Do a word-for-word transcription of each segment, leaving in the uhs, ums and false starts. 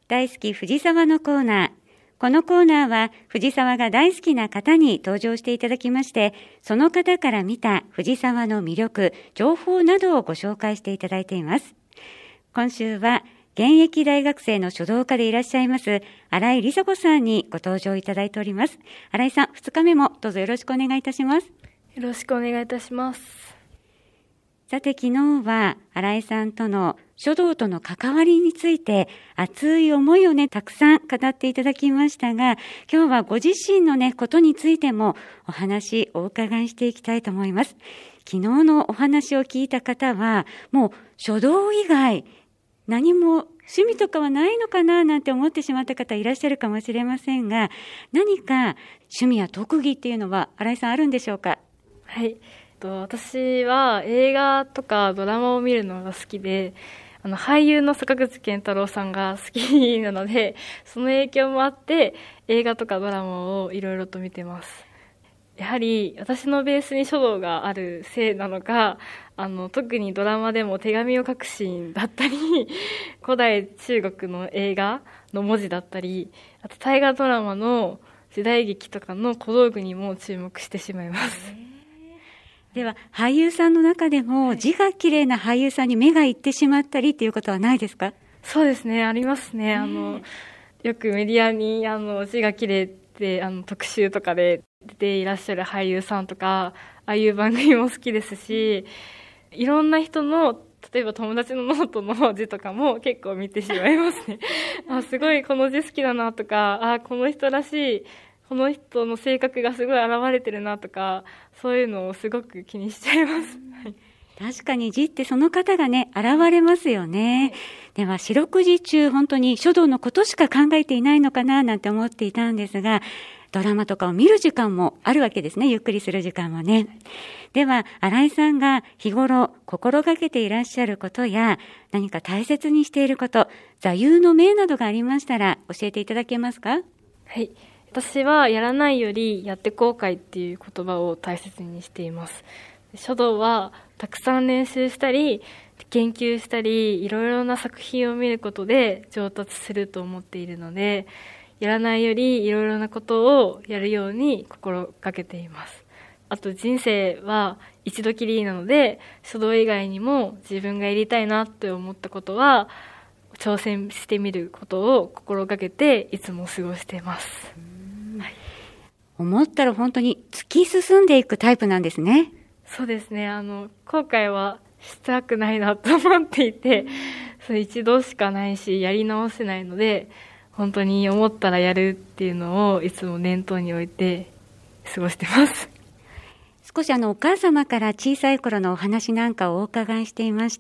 大好き藤沢のコーナー。このコーナーは藤沢が大好きな方に登場していただきまして、その方から見た藤沢の魅力、情報などをご紹介していただいています。今週は現役大学生の書道家でいらっしゃいます新井梨紗子さんにご登場いただいております。新井さん、ふつかめもどうぞよろしくお願いいたします。 よろしくお願いいたします。 さて、昨日は新井さんとの書道との関わりについて熱い思いをね、たくさん語っていただきましたが、今日はご自身のね、ことについてもお話お伺いしていきたいと思います。昨日のお話を聞いた方は、もう書道以外何も趣味とかはないのかななんて思ってしまった方いらっしゃるかもしれませんが、何か趣味や特技っていうのは新井さんあるんでしょうか？ はい。私は映画とかドラマを見るのが好きで、あの俳優の坂口健太郎さんが好きなので、その影響もあって映画とかドラマをいろいろと見てます。やはり私のベースに書道があるせいなのか、あの特にドラマでも手紙を書くシーンだったり、古代中国の映画の文字だったり、あと大河ドラマの時代劇とかの小道具にも注目してしまいます。 では俳優さんの中でも字が綺麗な俳優さんに目がいってしまったりっていうことはないですか？ そうですね、ありますね。あのよくメディアにあの字が綺麗ってあの特集とかで出ていらっしゃる俳優さんとか、ああいう番組も好きですし、いろんな人の例えば友達のノートの字とかも結構見てしまいますね。あ、すごいこの字好きだなとか、あ、この人らしい、この人の性格がすごい現れてるなとか、そういうのをすごく気にしちゃいます。 確かに字ってその方がね、現れますよね。では四六時中本当に書道のことしか考えていないのかななんて思っていたんですが、ドラマとかを見る時間もあるわけですね。ゆっくりする時間もね。では新井さんが日頃心がけていらっしゃることや、何か大切にしていること、座右の銘などがありましたら教えていただけますか？ はい。私はやらないよりやって後悔っていう言葉を大切にしています。書道はたくさん練習したり研究したりいろいろな作品を見ることで上達すると思っているので、やらないよりいろいろなことをやるように心がけています。あと人生は一度きりなので、書道以外にも自分がやりたいなって思ったことは挑戦してみることを心がけていつも過ごしています。はい、 思ったら本当に突き進んでいくタイプなんですね。 そうですね。あの後悔はしたくないなと思っていて、それ一度しかないしやり直せないので、本当に思ったらやるっていうのをいつも念頭に置いて過ごしてます。 少しあのお母様から小さい頃のお話なんかをお伺いしていまして、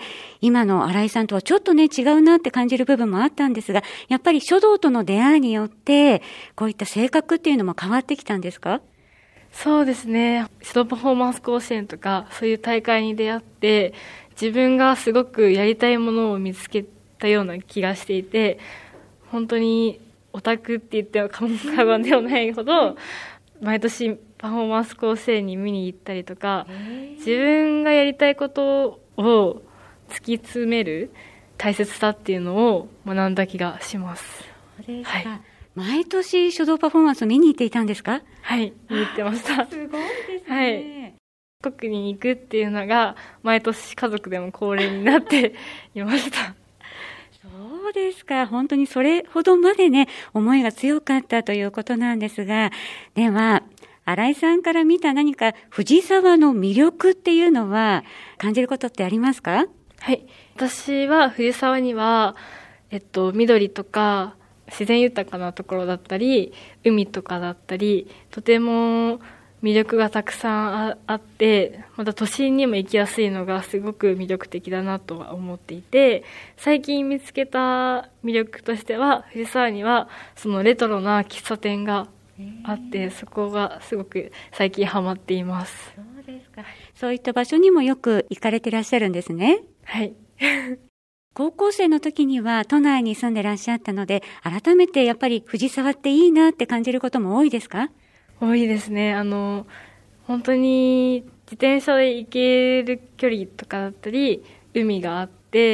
今の新井さんとはちょっとね違うなって感じる部分もあったんですが、やっぱり書道との出会いによってこういった性格っていうのも変わってきたんですか？ そうですね。書道パフォーマンス甲子園とかそういう大会に出会って、自分がすごくやりたいものを見つけたような気がしていて、本当にオタクって言っても過言ではないほど毎年パフォーマンス甲子園に見に行ったりとか、自分がやりたいことを突き詰める大切さっていうのを学んだ気がします。 そうですか。はい、毎年書道パフォーマンスを見に行っていたんですか？ はい、見に行ってました。 すごいですね。 はい、韓国に行くっていうのが毎年家族でも恒例になっていました。 そうですか。本当にそれほどまでね、思いが強かったということなんですが、では新井さんから見た何か藤沢の魅力っていうのは感じることってありますか？ はい、私は藤沢には、えっと、緑とか自然豊かなところだったり海とかだったり、とても魅力がたくさん あ, あってまた都心にも行きやすいのがすごく魅力的だなとは思っていて、最近見つけた魅力としては藤沢にはそのレトロな喫茶店があって、そこがすごく最近ハマっています。 そうですか。そういった場所にもよく行かれてらっしゃるんですね。 はい高校生の時には都内に住んでらっしゃったので、改めてやっぱり藤沢っていいなって感じることも多いですか？ 多いですね。あの本当に自転車で行ける距離とかだったり、海があって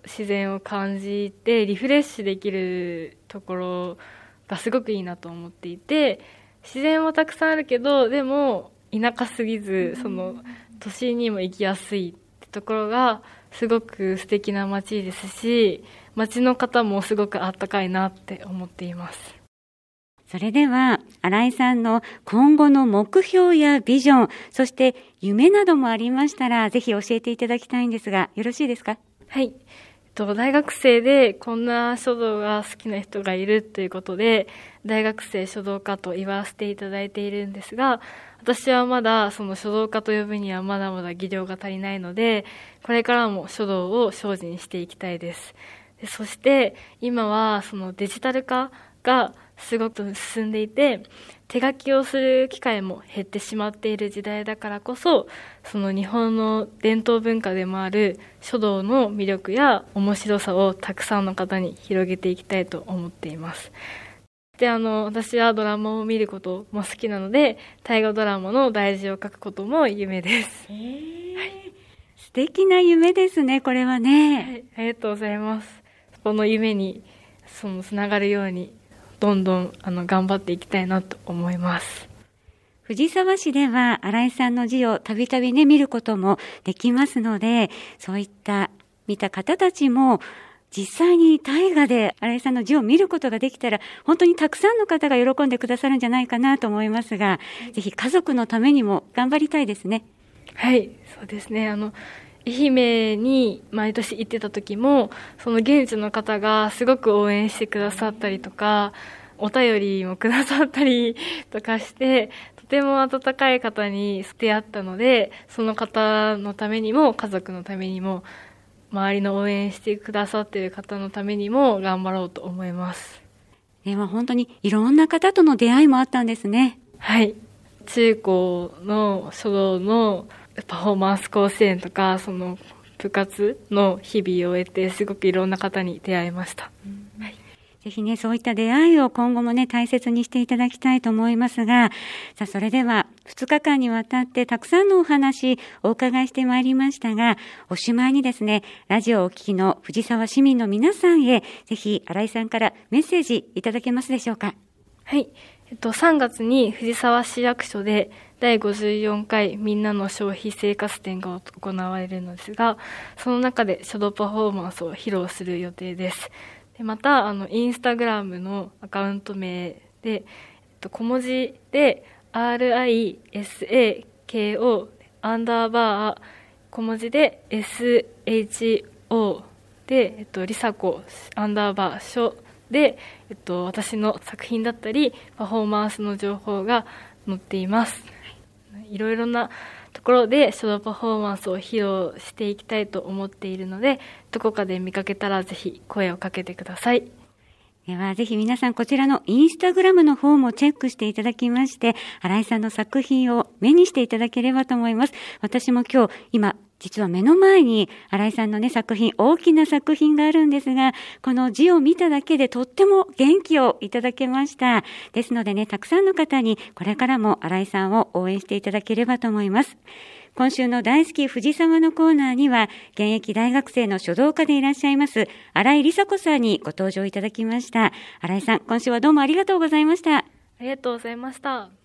自然を感じてリフレッシュできるところがすごくいいなと思っていて、自然はたくさんあるけどでも田舎すぎず、その都心にも行きやすいってところがすごく素敵な街ですし、街の方もすごくあったかいなって思っています。 それでは新井さんの今後の目標やビジョン、そして夢などもありましたらぜひ教えていただきたいんですが、よろしいですか？ はい、大学生でこんな書道が好きな人がいるということで大学生書道家と言わせていただいているんですが、私はまだその書道家と呼ぶにはまだまだ技量が足りないので、これからも書道を精進していきたいです。でそして今はそのデジタル化がすごく進んでいて、手書きをする機会も減ってしまっている時代だからこそ、その日本の伝統文化でもある書道の魅力や面白さをたくさんの方に広げていきたいと思っています。であの私はドラマを見ることも好きなので、大河ドラマの題字を書くことも夢です。 えーはい、素敵な夢ですね、これはね。 はい、ありがとうございます。この夢にそのつながるようにどんどんあの頑張っていきたいなと思います。 藤沢市では新井さんの字をたびたびね見ることもできますので、そういった見た方たちも実際に大河で新井さんの字を見ることができたら、本当にたくさんの方が喜んでくださるんじゃないかなと思いますが、ぜひ家族のためにも頑張りたいですね。 はい、そうですね。あの愛媛に毎年行ってた時も、その現地の方がすごく応援してくださったりとか、お便りもくださったりとかして、とても温かい方に出会ったので、その方のためにも家族のためにも周りの応援してくださっている方のためにも頑張ろうと思います。 では本当にいろんな方との出会いもあったんですね。 はい、中高の書道のパフォーマンス甲子園とか、その部活の日々を終えてすごくいろんな方に出会いました。はい、 ぜひね、そういった出会いを今後もね、大切にしていただきたいと思いますが、さあ、それではふつかかんにわたってたくさんのお話お伺いしてまいりましたが、おしまいにですね、ラジオをお聞きの藤沢市民の皆さんへ、ぜひ新井さんからメッセージいただけますでしょうか。 はい、えっと、さんがつに藤沢市役所でだいごじゅうよんかいみんなの消費生活展が行われるのですが、その中で書道パフォーマンスを披露する予定です。でまたあのインスタグラムのアカウント名で、えっと、小文字で アールアイエスエーケーオー アンダーバー小文字で エスエイチオー で、えっと、りさこアンダーバー書で、えっと、私の作品だったりパフォーマンスの情報が載っています。いろいろなところで書道パフォーマンスを披露していきたいと思っているので、どこかで見かけたらぜひ声をかけてください。 ではぜひ皆さんこちらのインスタグラムの方もチェックしていただきまして、新井さんの作品を目にしていただければと思います。私も今日今実は目の前に新井さんのね作品、大きな作品があるんですが、この字を見ただけでとっても元気をいただけました。ですのでね、たくさんの方にこれからも新井さんを応援していただければと思います。今週の大好き藤沢のコーナーには、現役大学生の書道家でいらっしゃいます新井梨紗子さんにご登場いただきました。新井さん、今週はどうもありがとうございました。 ありがとうございました。